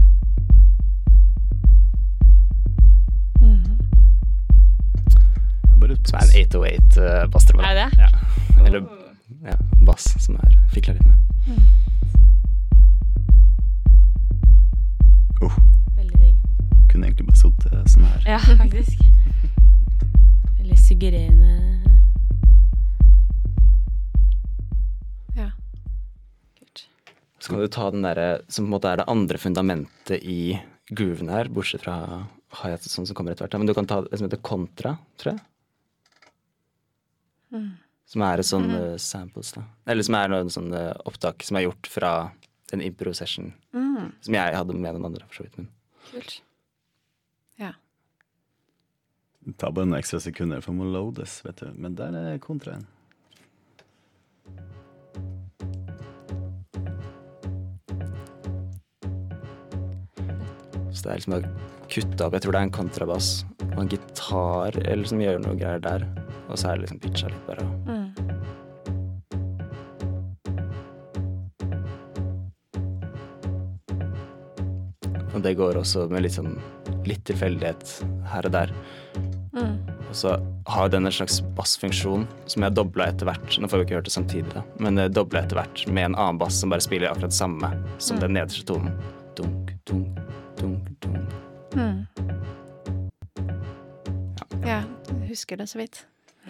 Som er en eight oh eight uh, basstromme. Er det? Ja. Eller ja, bass som er fikler litt med. Mm. Uh. Veldig digg. Kunne egentlig bare sittet sånn her. Ja, faktisk. Veldig suggererende. Ja. Kult. Så kan du ta den der som på en måte er det andre fundamentet i grooven her, bortsett fra hi-hat og sånn som kommer etter hvert. Men du kan ta det som heter kontra, tror jeg. Mm. Som er et sånn uh, samples da. Eller som er noen sånn uh, opptak som er gjort fra en impro-session mm. som jeg hadde med noen andre for så vidt. Men. Kult. Ja. Det tar bare noen ekstra sekunder for å loades, vet du. Men der er kontraen. Så det er liksom å kutte opp, jeg tror det er en kontrabass og en gitar eller som gjør noe greier der. Og så er det liksom pitcha litt bare. Mm. Og det går også med litt sånn litt tilfeldighet her og der. Mm. Og så har den en slags bassfunksjon som jeg doblet etter hvert. Nå får vi ikke hørt det samtidig da, men jeg doblet etter hvert med en annen bass som bare spiller akkurat det samme som mm. den nederste tonen. Dunk, dunk, dunk, dunk. Mm. Ja. Ja, jeg husker det så vidt.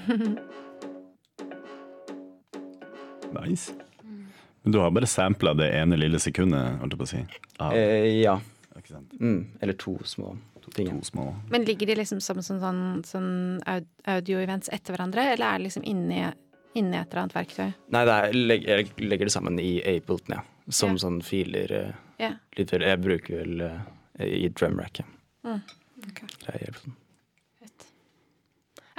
Nice. Men du har bare samplet det ene lille sekundet, holdt jeg på å si. Ah. Eh, ja. Mm, eller to små ting. To små. Men ligger de liksom som sånn, sånn, sånn audio-events etter hverandre, eller er det liksom inni, inni et eller annet verktøy? Nei, det er, jeg legger det sammen i Ableton, ja. Som ja. Sånn filer. Ja. Litt, jeg bruker vel uh, i drumrack, ja. Mm. Okay. Greier Ableton.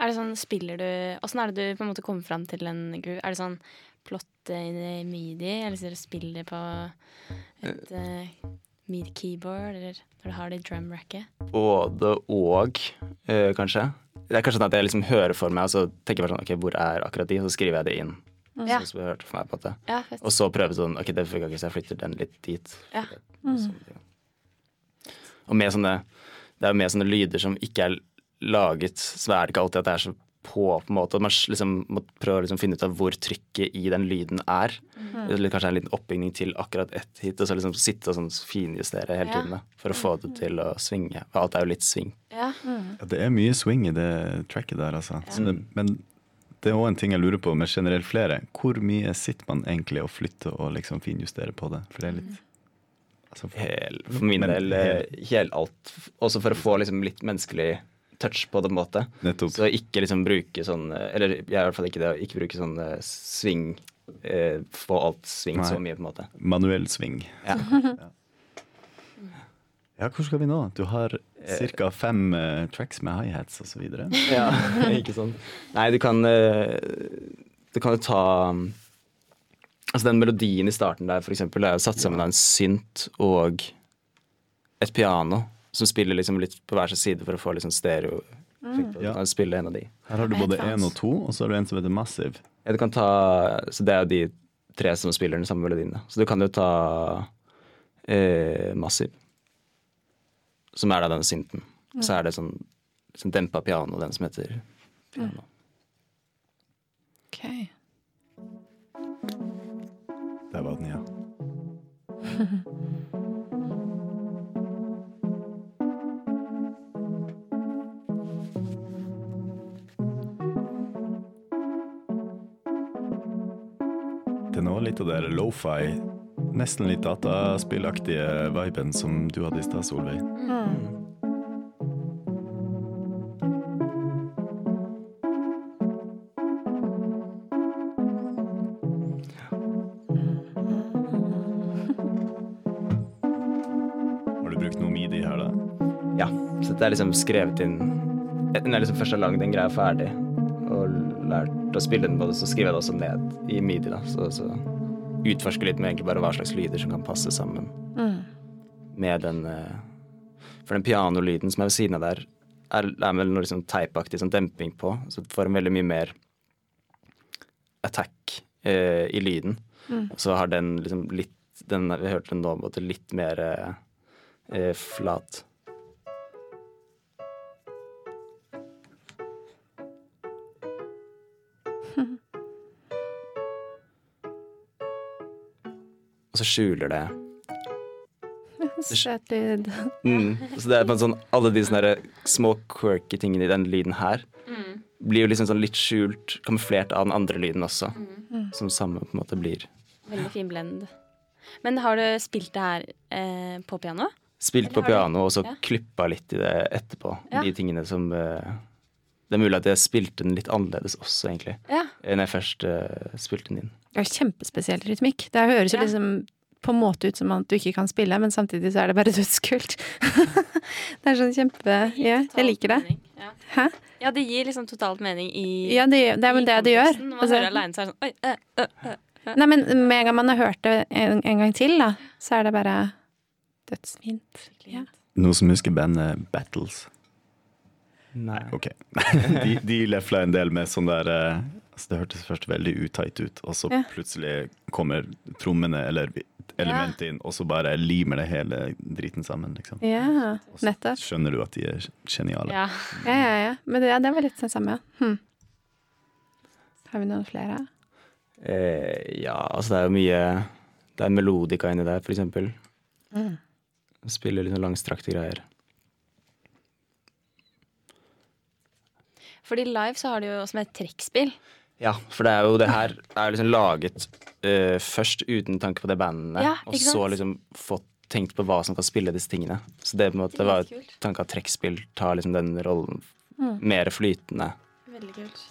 Er det sånn, spiller du Hvordan er det du på en måte kommer fram til en groove? Er det sånn plotte i midi, eller så spiller du på et uh, midi-keyboard, eller når du har det i drum-racket? Både og, eh, kanskje. Det er kanskje sånn at jeg liksom hører for meg, og så tenker jeg bare sånn, ok, hvor er akkurat de? Og så skriver jeg det inn. Ja. Sånn som jeg hørte for meg på en måte. Ja, fett. Og så prøver jeg sånn, ok, det funker ikke, så jeg flytter den litt dit. Ja. Og sånne ting. Og med sånne, det er jo med sånne lyder som ikke er laget, så er det ikke alltid at det er så på, på en måte. Man liksom må prøve å liksom finne ut av hvor trykket i den lyden er. Mm. Det kanskje er en liten oppbygging til akkurat ett hit, og så liksom sitte og sånn finjustere hele tiden da, for å få det til å svinge. For alt er jo litt sving. Ja. Ja, det er mye swing i det tracket der, altså. Så det, men det er også en ting jeg lurer på med generelt flere. Hvor mye sitter man egentlig og flytter og liksom finjusterer på det? For det er litt... Altså, for, Hel, for min men, del, helt alt. Også for å få liksom litt menneskelig touch på den måte. Nettopp. Så ikke liksom bruke sånn, eller jeg er i hvert fall ikke det, ikke bruke sånn uh, sving, uh, få alt sving Nei. så mye på en måte. Manuell sving. Ja. ja. ja, hvor skal vi nå? Du har cirka fem uh, tracks med hi-hats og så videre. Ja, ikke sånn. Nei, du kan, uh, du kan jo ta, um, altså den melodien i starten der for eksempel, er jo satt sammen av en synt og et piano, som spiller liksom litt på hver sin side for å få liksom stereo. Mm. Du Ja. kan spille en av de. Her har du både en og to, og så har du en som heter Massive. Ja, du kan ta, så det er jo de tre som spiller den samme melodien. Da. Så du kan jo ta eh, Massive, som er da denne synten. Mm. Så er det sånn, sånn dempa piano, den som heter piano. Ok. Der var den, ja. Det er nå litt av det lo-fi, nesten litt dataspillaktige viben som du hadde i stad, Solveig. Mm. Har du brukt noe midi her da? Ja, så det er liksom skrevet inn, når jeg liksom først har lagd en greie ferdig, og lært å spille den både, så skriver jeg det også ned i midi da, så, så utforsker litt med egentlig bare hva slags lyder som kan passe sammen Mm. med den, for den pianolyden som er ved siden av der, er, er vel noe liksom teipaktig sånn demping på, så det får en veldig mye mer attack eh, i lyden. Mm. Så har den liksom litt, den, vi hørte den nå, måte litt mer eh, flat. Og så skjuler det. Søt lyd. Mm. Så det er på en sånn, alle de sånne der små quirky tingene i den lyden her Mm. blir jo liksom sånn litt skjult, kamuflert av den andre lyden også. Mm. Som samme på en måte blir. Veldig fin blend. Men har du spilt det her eh, på piano? Spilt på Eller har du- piano, og så Ja. klippa litt i det etterpå. Ja. De tingene som eh, det er mulig at jeg spilte den litt annerledes også, egentlig. Ja. Når jeg først uh, spilte den inn. Det er kjempespesiell rytmikk. Det høres jo Ja. liksom på en måte ut som at du ikke kan spille, men samtidig så er det bare dødskult. Det er sånn kjempe... Ja, jeg liker det. Ja. Hæ? Ja, det gir liksom totalt mening i Ja, det, det er vel det det gjør. konteksten. Når man Altså, hører alene, så er det sånn Oi, øh, øh, øh. nei, men med en gang man har hørt det en, en gang til, da, så er det bare dødsfint. Ja. Noen som husker bandet Battles? Nei. Ok. de, de lefla en del med sånn der eh, altså det hørtes først veldig uttight ut, og så Ja. plutselig kommer trommene eller elementet inn, og så bare limer det hele driten sammen, liksom. Ja, Og så nettopp. skjønner du at de er geniale. Ja. Ja, ja, ja. Men det, det var litt det samme, ja. Hm. Har vi noen flere? Eh, ja, altså det er jo mye det er melodika inni der, for eksempel. Mm. Spiller litt sånn langstrakte greier. Fordi live så har de jo som et trekkspill. Ja, for det er jo det her er liksom laget eh, først uten tanke på det bandet, Ja, og ikke så sant? liksom fått tenkt på hva som kan spille disse tingene. Så det på en måte var Dritkult. tanken at trekkspill tar liksom den rollen mer flytende. Veldig kult.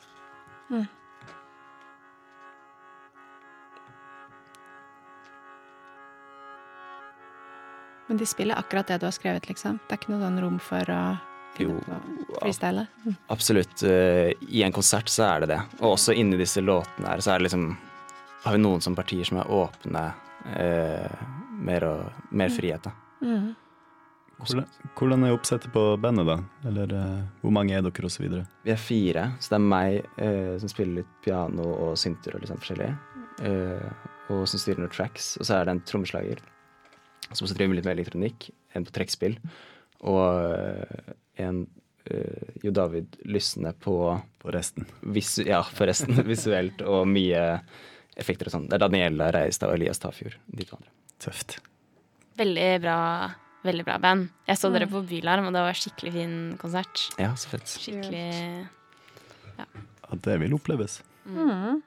Men de spiller akkurat det du har skrevet, liksom. Det er ikke noe sånn rom for å Jo, freestyle. Mm. absolutt. eh, I en konsert så er det det. Og også inni disse låtene her, så er det liksom har vi noen sånne partier som er åpne, eh, mer, og, mer frihet, da. Mm. Hvordan, hvordan er oppsettet på bandet, da? Eller eh, hvor mange er dere, og så videre? Vi er fire, så det er meg eh, som spiller litt piano og synter og litt sånn forskjellig. Eh, og som styrer noen tracks. Og så er det en trommeslager som også driver litt med elektronikk. En på trekkspill. Og eh, en eh, Jo David Lysne på På resten. visu, Ja, forresten. Visuelt og mye effekter og sånn. Det er Daniela Reistad og Elias Tafjord. De to andre. Tøft. Veldig bra, veldig bra band. Jeg så dere på Bylarm, og det var skikkelig fin konsert. Ja, så fett. Skikkelig Ja, det vil oppleves. Mm.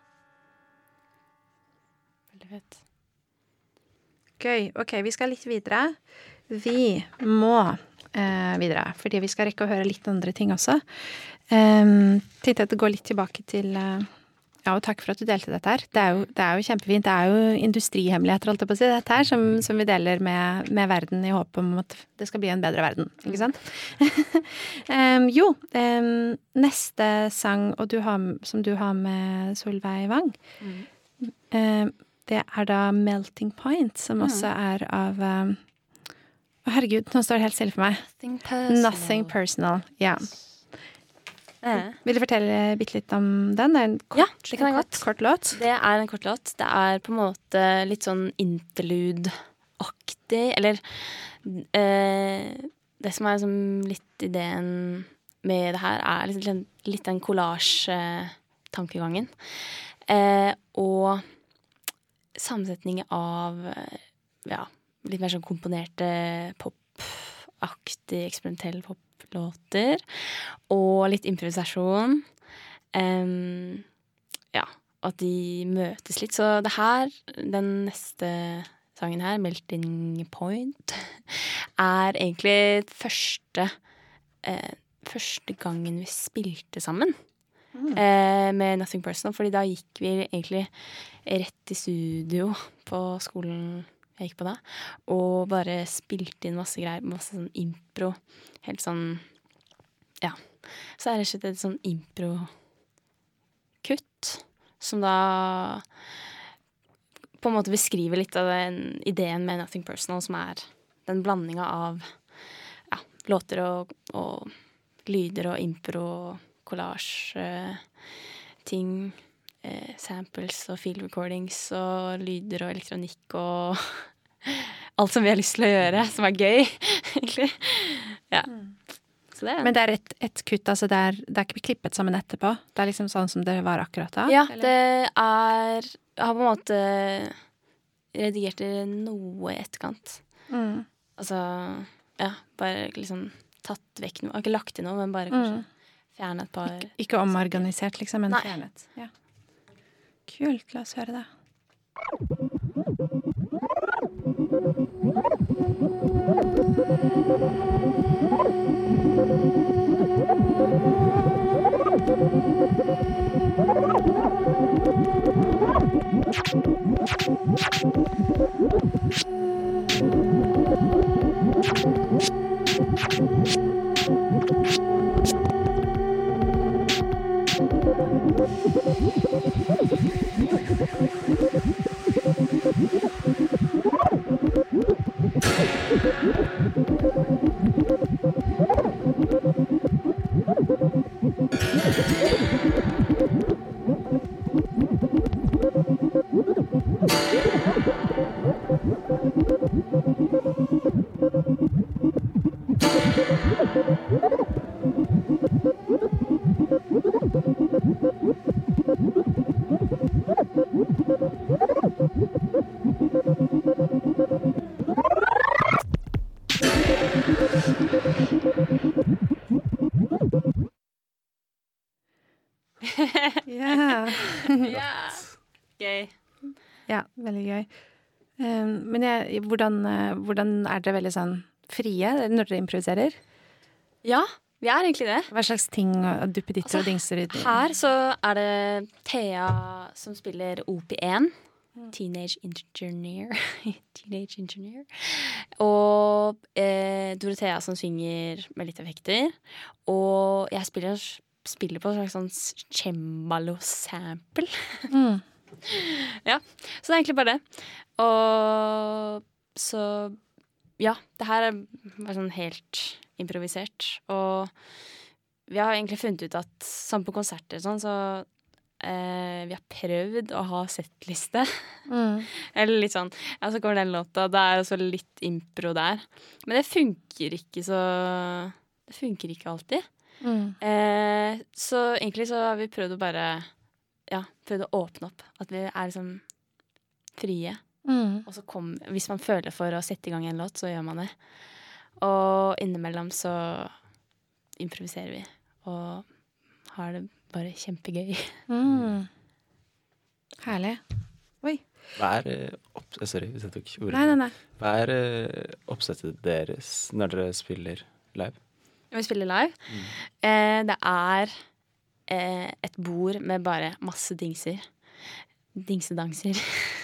veldig fett. Gøy. Ok, vi skal litt videre. Vi må eh, videre, fordi vi skal rekke å høre litt andre ting også. Um, tenkte at det går litt tilbake til eh, ja, og takk for at du delte dette her. Det er jo, det er jo kjempefint. Det er jo industrihemmeligheter, holdt jeg på å si, dette her, som, som vi deler med, med verden i håp om at det skal bli en bedre verden, ikke sant? um, jo, um, neste sang, og du har, som du har med Solveig Wang, Mm. um, det er da Melting Point, som også er av um, å herregud, nå står det helt stille for meg. Nothing personal. Nothing Personal, ja. Eh. Vil du fortelle bitte litt om den? Det er en kort, Ja, det kan jeg kort, godt. kort låt. Det er en kort låt. Det er på en måte litt sånn interlude-aktig, eller eh, det som er liksom litt ideen med det her, er litt, litt den collage-tankegangen. Eh, og sammensetning av ja, litt mer sånn komponerte pop-aktig, eksperimentell pop-låter, og litt improvisasjon. Um, ja, at de møtes litt. Så det her, den neste sangen her, Melting Point, er egentlig første, eh, første gangen vi spilte sammen. Eh, med Nothing Personal, fordi da gikk vi egentlig rett i studio på skolen jeg gikk på da, og bare spilte inn masse greier, masse sånn impro, helt sånn, ja. Så er det rett og slett et sånn impro-kutt, som da på en måte beskriver litt av den ideen med Nothing Personal, som er den blandinga av ja, låter og, og lyder og impro og collage, ting, eh, samples og field recordings og lyder og elektronikk og alt som vi har lyst til å gjøre, som er gøy, egentlig. Ja. Så det er Men det er et, et kutt, altså det er, det er ikke klippet sammen etterpå? Det er liksom sånn som det var akkurat da? Ja, eller? det er Jeg har på en måte redigert det noe i etterkant. Mm. Altså, ja, bare liksom tatt vekk noe. Jeg har ikke lagt til noe, men bare kanskje Mm. fjerne et par. Ikke omorganisert, liksom, men Nei. fjernet. Ja. Kult, la oss høre det. Ja. Ja. Gøy. Ja, veldig gøy. Um, men jeg, hvordan, eh, hvordan er dere veldig sånn frie når dere improviserer? Ja, vi er egentlig det. Hva slags ting og duppeditter Altså, og dingser? i- Her så er det Thea som spiller O P én, Teenage Engineer. Teenage Engineer. Og eh, Dorothea som synger med litt effekter. Og jeg spiller, spiller på en slags sånn cembalo-sample. Mm. Ja, så det er egentlig bare det. Og så ja, det her er bare sånn helt improvisert. Og vi har egentlig funnet ut at sånn på konserter sånn, så eh, vi har prøvd å ha settliste. Mm. Eller litt sånn, ja, så kommer den låta, det er også litt impro der. Men det funker ikke så Det funker ikke alltid. Mm. Eh, så egentlig så har vi prøvd å bare Ja, prøvd å åpne opp. At vi er liksom frie. Mm. Og så kom, hvis man føler for å sette i gang en låt, så gjør man det. Og innimellom så improviserer vi. Og har det bare kjempegøy. Mm. Herlig. Oi. Hva er eh, opp... Sorry hvis jeg tok ordet. Nei, nei, nei. Hva er eh, oppsettet deres når dere spiller live? Når vi spiller live, mm. eh, det er eh, et bord med bare masse dingser. Dingsedanser.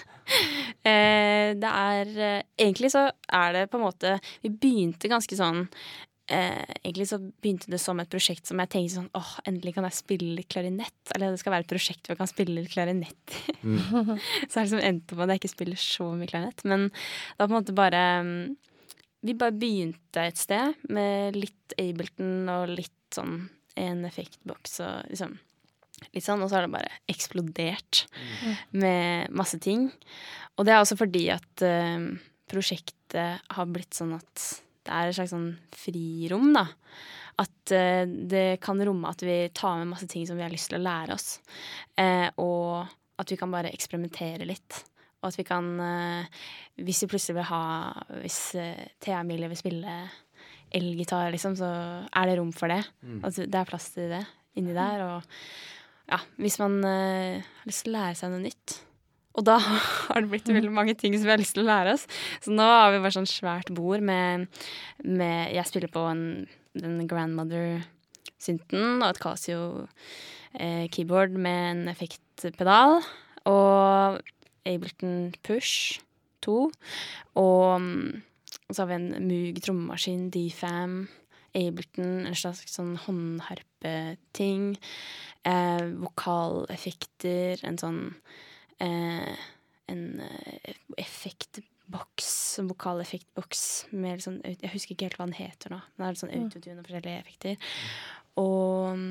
eh, det er eh, Egentlig så er det på en måte Vi begynte ganske sånn eh, Egentlig så begynte det som et prosjekt som jeg tenkte sånn åh, endelig kan jeg spille litt klarinett. Eller det skal være et prosjekt hvor jeg kan spille litt klarinett. Mm. Så er det liksom endte på at jeg ikke spiller så mye klarinett. Men det var på en måte bare Vi bare begynte et sted med litt Ableton og litt sånn en effektboks og liksom litt sånn, og så har det bare eksplodert mm. med masse ting. Og det er også fordi at uh, prosjektet har blitt sånn at det er et slags sånn frirom, da. At uh, det kan romme at vi tar med masse ting som vi har lyst til å lære oss. Uh, og at vi kan bare eksperimentere litt. Og at vi kan, uh, hvis vi plutselig vil ha, hvis uh, Thea Emilie vil spille elgitar, liksom, så er det rom for det. Mm. At det er plass til det inni der, og ja, hvis man uh, har lyst til å lære seg noe nytt. Og da har det blitt veldig mange ting som vi har lyst til å lære oss. Så nå har vi bare sånn svært bord med, med jeg spiller på en, den grandmother-synten og et Casio eh, keyboard med en effektpedal. Og Ableton Push to. Og, og så har vi en Moog trommemaskin, D-Fam, Ableton, en slags sånn håndharpeting. Eh, vokaleffekter, en sånn eh, en eh, effektboks, en vokaleffektboks med litt sånn, jeg husker ikke helt hva den heter nå, men det er litt sånn autotune og forskjellige effekter. Og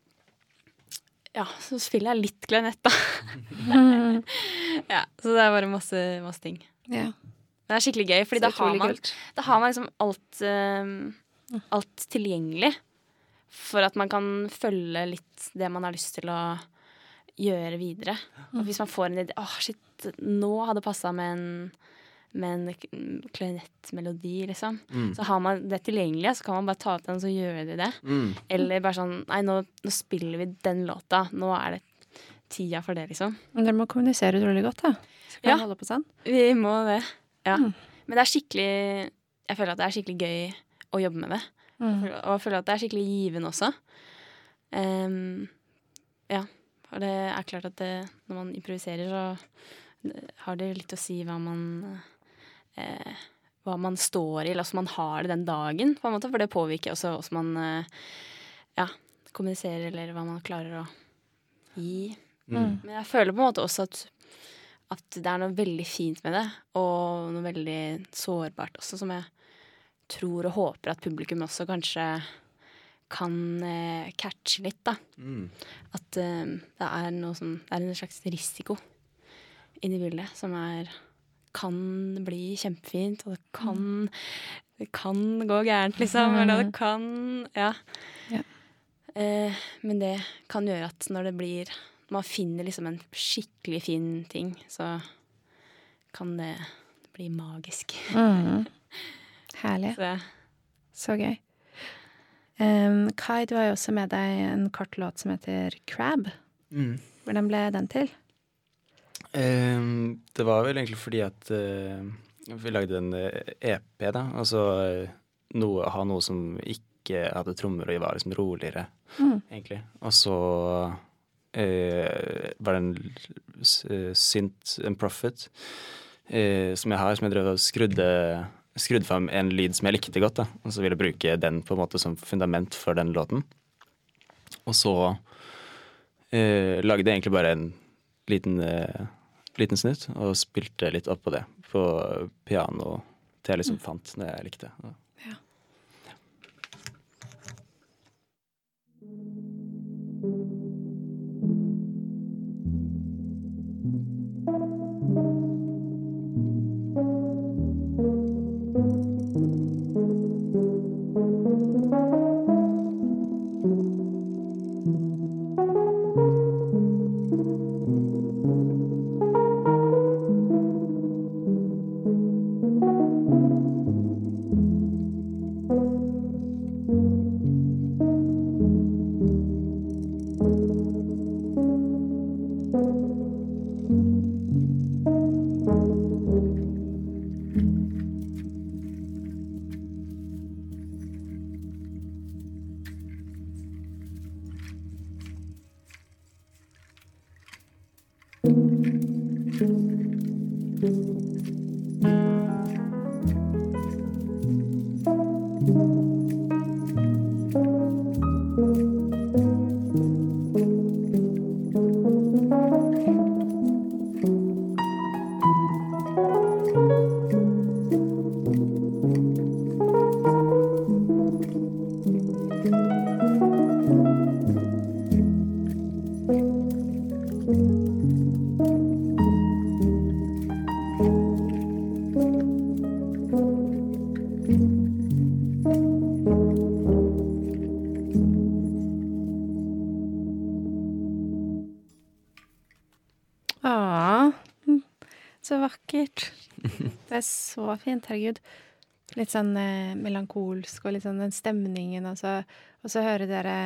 ja, så spiller jeg litt klarinett, da. Ja, så det er bare masse, masse ting. Ja. Det er skikkelig gøy, fordi da har, man, da har man liksom alt, uh, alt tilgjengelig. For at man kan følge litt det man har lyst til å gjøre videre. Og hvis man får en idé åh, oh, shit, nå hadde det passet med en, med en klarinettmelodi, liksom. Mm. Så har man det tilgjengelig, så kan man bare ta opp den, så gjør de det. Mm. Eller bare sånn, nei, nå, nå spiller vi den låta. Nå er det tida for det, liksom. Men dere må kommunisere utrolig godt, da. Så kan ja, holde på sånn. Vi må det. Ja. Mm. Men det er skikkelig, jeg føler at det er skikkelig gøy å jobbe med det. Mm. Og jeg føler at det er skikkelig givende også. Um, ja, og det er klart at det, når man improviserer, så har det litt å si hva man eh, hva man står i, eller hvordan man har det den dagen, på en måte, for det påvirker også hvordan man eh, ja, kommuniserer, eller hva man klarer å gi. Mm. Men jeg føler på en måte også at, at det er noe veldig fint med det, og noe veldig sårbart også, som jeg tror og håper at publikum også kanskje kan eh, catche litt, da. Mm. At eh, det er noe som det er en slags risiko inni bildet som er kan bli kjempefint, og det kan mm. det kan gå gærent, liksom. Mm. Eller det kan ja. ja. Eh, men det kan gjøre at når det blir når man finner liksom en skikkelig fin ting, så kan det bli magisk. Mm. Herlig. Så. Så gøy. Um, Kai, du har jo også med deg en kort låt som heter Crab. Mm. Hvordan ble den til? Um, det var vel egentlig fordi at uh, vi lagde en E P, da. Altså noe, ha noe som ikke hadde trommer og var liksom roligere, mm. egentlig. Og så eh, var det en uh, Synth and Profit eh, som jeg har, som jeg drev og skrudde, skrudde fram en lyd som jeg likte godt, da. Og så ville jeg bruke den på en måte som fundament for den låten. Og så eh, lagde jeg egentlig bare en liten, eh, liten snutt og spilte litt opp på det på piano til jeg liksom fant det jeg likte. Ja. Åh, så vakkert. Det er så fint, herregud. Litt sånn eh, melankolsk og litt sånn den stemningen, og så, og så høre dere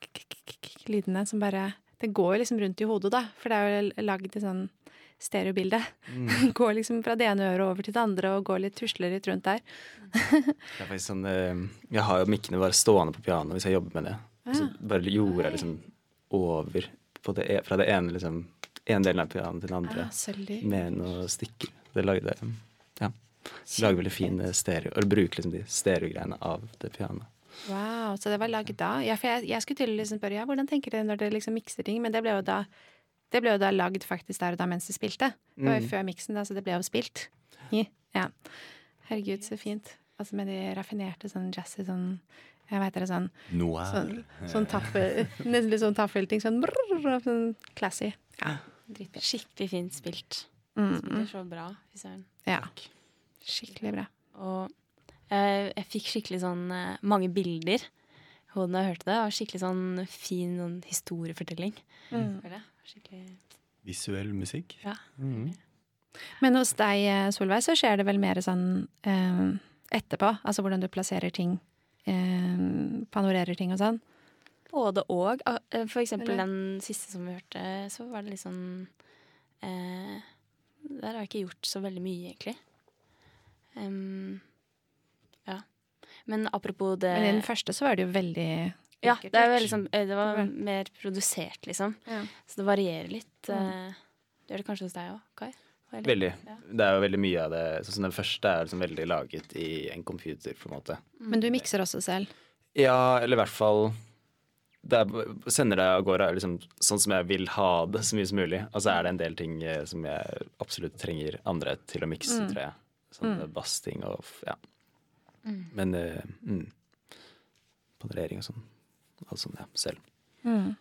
lydene som bare, det går jo liksom rundt i hodet da, for det er jo laget i sånn stereobilde. Mm. Går liksom fra det ene øret over til det andre, og går litt, tusler litt rundt der. Det er faktisk sånn, jeg har jo mikkene bare stående på piano hvis jeg jobber med det. Ja. Så bare gjorde jeg liksom over på det, fra det ene liksom, en del av pianoet til den andre, ah, med noen stikker. Det lagde, ja, lager veldig fin stereo, og bruker liksom de stereogreiene av det pianoet. Wow, så det var laget da. Ja, for jeg, jeg skulle til å liksom spørre, ja, hvordan tenker dere når dere liksom mikser ting, men det ble jo da, det ble jo da laget faktisk der og da mens det spilte. Det var jo mm. før miksen da, så det ble jo spilt. Ja. Herregud, så fint. Altså med de raffinerte sånn jazzy, sånn, jeg vet det, sånn Noir. Sånn, sånn taffel, nesten litt sånn taffelting, sånn brrr, sånn classy. Ja, dritbra. Skikkelig fint spilt. Mm. Spiller så bra, Søren. Ja, skikkelig bra. Og jeg, jeg fikk skikkelig sånn mange bilder hodet jeg hørte det, og skikkelig sånn fin sånn historiefortelling. Mm. Skikkelig visuell musikk. Ja. Mm. Men hos deg, Solveig, så skjer det vel mer sånn eh, etterpå, altså hvordan du plasserer ting, eh, panorerer ting og sånn? Både og. For eksempel Eller? Den siste som vi hørte, så var det litt sånn eh, der har jeg ikke gjort så veldig mye, egentlig. Um, ja. Men apropos det Men i den første så var det jo veldig Ja, det, er liksom, det var mer produsert, liksom. Ja. Så det varierer litt. Mm. Det gjør det kanskje hos deg også, Kai? Veldig. veldig. Ja. Det er jo veldig mye av det. Sånn som den første er liksom veldig laget i en computer, på en måte. Men du mikser også selv? Ja, eller i hvert fall det er, sender det av gårde liksom, sånn som jeg vil ha det så mye som mulig. Og så er det en del ting eh, som jeg absolutt trenger andre til å mikse, mm. tror jeg. Sånn mm. bassting og ja. Mm. Men eh, mm, panorering og sånn. Alt sånn, ja, selv. Mm.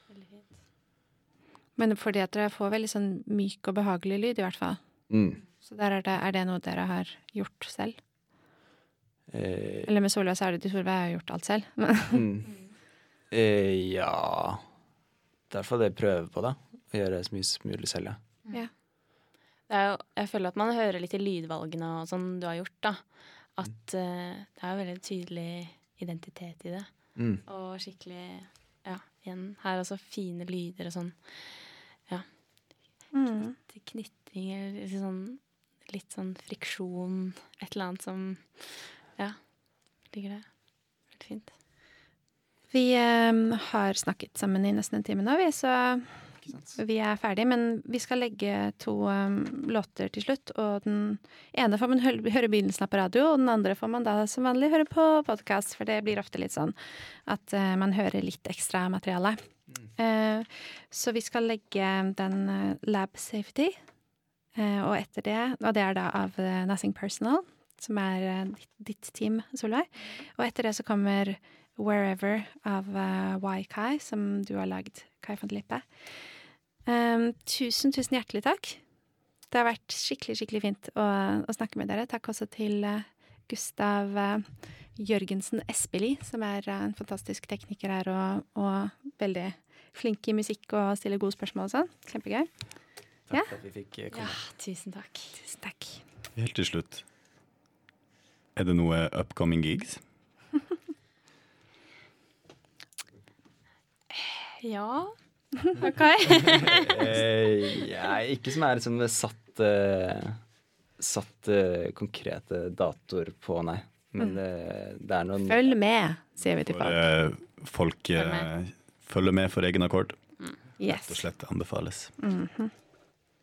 Men fordi at dere får veldig sånn myk og behagelig lyd, i hvert fall. Mm. Så der er, det, er det noe dere har gjort selv? Eh, Eller med Solveig så er det til Solveig har gjort alt selv. mm. Eh, ja det er i hvert fall det jeg prøver på da å gjøre så mye som mulig selv, ja. ja. Det er jo, jeg føler at man hører litt i lydvalgene og sånn du har gjort da, at uh, det er jo veldig tydelig identitet i det. Mm. Og skikkelig, ja, igjen, her er også fine lyder og sånn, ja, mm. knytting, eller sånn, litt sånn friksjon, et eller annet som, ja, ligger det veldig fint. Vi eh, har snakket sammen i nesten en time nå, vi, så Ikke sant? Vi er ferdig, men vi skal legge to um, låter til slutt, og den ene får man hø høre begynnelsen av på radio, og den andre får man da som vanlig høre på podcast, for det blir ofte litt sånn at uh, man hører litt ekstra materiale. Mm. Uh, så vi skal legge den uh, Lab Safety, uh, og etter det, og det er da av uh, Nothing Personal, som er uh, ditt, ditt team, Solveig. Og etter det så kommer Wherever av uh, Y-Kai, som du har lagd, Kai von Lippe. Um, tusen, tusen hjertelig takk. Det har vært skikkelig, skikkelig fint å, å snakke med dere. Takk også til uh, Gustav uh, Jørgensen Espelid, som er uh, en fantastisk tekniker her, og, og veldig flink i musikk og stiller gode spørsmål og sånn. Kjempegøy. Takk Ja. for at vi fikk eh, komme. Ja, tusen takk. Tusen takk. Helt til slutt. Er det noe upcoming gigs? Ja. Ok. Eh, ja, ikke som er liksom satt eh, Satt eh, konkrete datoer på, nei. Men det, det er noen Følg med, sier vi til For folk. eh, folk Følg eh, følger med for egen akkord. Yes. Rett og slett anbefales. Mhm.